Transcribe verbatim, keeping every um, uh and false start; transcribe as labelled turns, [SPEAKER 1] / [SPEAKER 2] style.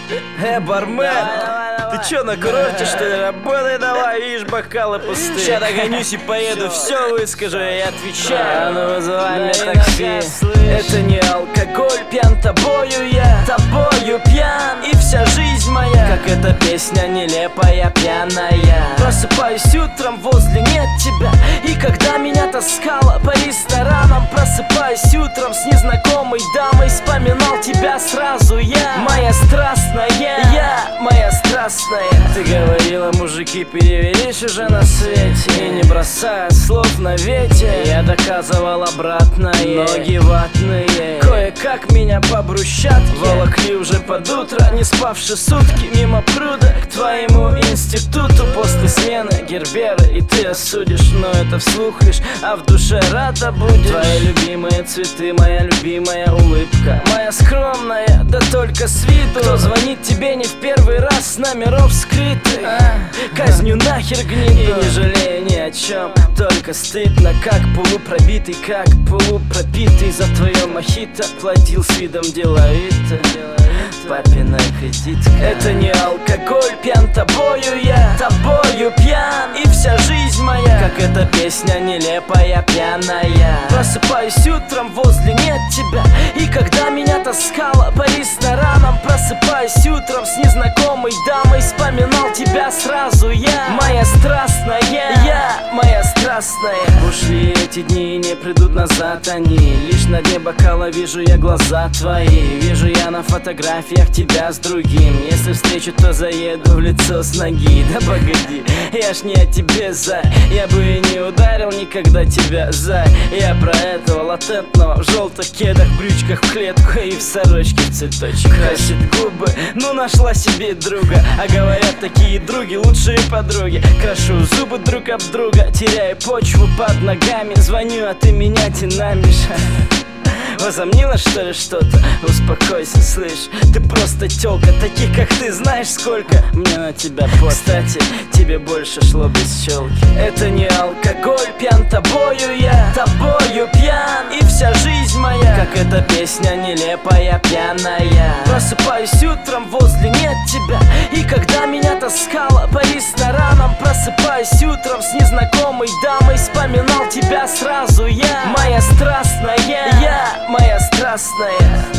[SPEAKER 1] Э, бармен, ты чё, на курорте, что ли? Работай давай, видишь, бокалы пустые. Ща догонюсь и поеду, все выскажу, я отвечаю. Ну вызывай мне такси. Это не алкоголь, пьян тобою я, тобою пьян. И вся жизнь моя, как эта песня нелепая, пьяная. Просыпаюсь утром, возле нет тебя. И когда меня таскала по ресторанам, просыпаюсь утром с незнакомой дамой, вспоминал тебя сразу я. Моя страстная, я, моя страстная. Ты говорила, мужики перевелись уже на свете, и не бросая слов на ветер, я доказывал обратное. Ноги ватные, кое-как меня по брусчатке волокли уже под утро, не спавши сутки мимо пруда к твоему институту. После смены гербера и ты осудишь, но это вслух лишь, а в душе рада будешь. Твои любимые цветы, моя любимая улыбка, моя скромная, да только с виду. Кто звонит тебе не в первый раз с номеров скрытых, а, казню нахер гниду. И не жалею ни о чем, только стыдно, как полупробитый, как полупропитый. За твое мохито платил с видом деловито, папина кредитка. Это не алкоголь, пьян тобою я, тобою пьян. И вся жизнь моя, как эта песня нелепая, пьяная. Просыпаюсь утром, возле нет тебя. И когда меня таскала по ресторанам, просыпаюсь утром с незнакомой дамой, вспоминал тебя сразу я. Моя страстная, я, моя страстная. Ушли эти дни, не придут назад они. Лишь на дне бокала вижу я глаза твои. Вижу я на фотографиях тебя с другим. Если встречу, то заеду в лицо с ноги. Да погоди, я ж не о тебе, зай. Я бы и не ударил никогда тебя, зай. Я про этого латентного в желтых кедах, брючках в клетку и в сорочке в цветочек. Красит губы, ну нашла себе друга. А говорят, такие други лучшие подруги. Крашу зубы друг об друга, теряю почву под ногами. Звоню, а ты меня динамишь. Возомнила, что ли, что-то? Успокойся, слышь, ты просто тёлка. Таких, как ты, знаешь сколько? Мне на тебя по. Кстати, тебе больше шло без челки. Это не алкоголь, пьян тобою я, тобою пьян. И вся жизнь моя, как эта песня нелепая, пьяная. Просыпаюсь утром, возле нет тебя. И когда меня таскала по ресторанам, просыпаюсь утром с незнакомой дамой, вспоминал тебя сразу я. Моя страстная, я, моя страстная.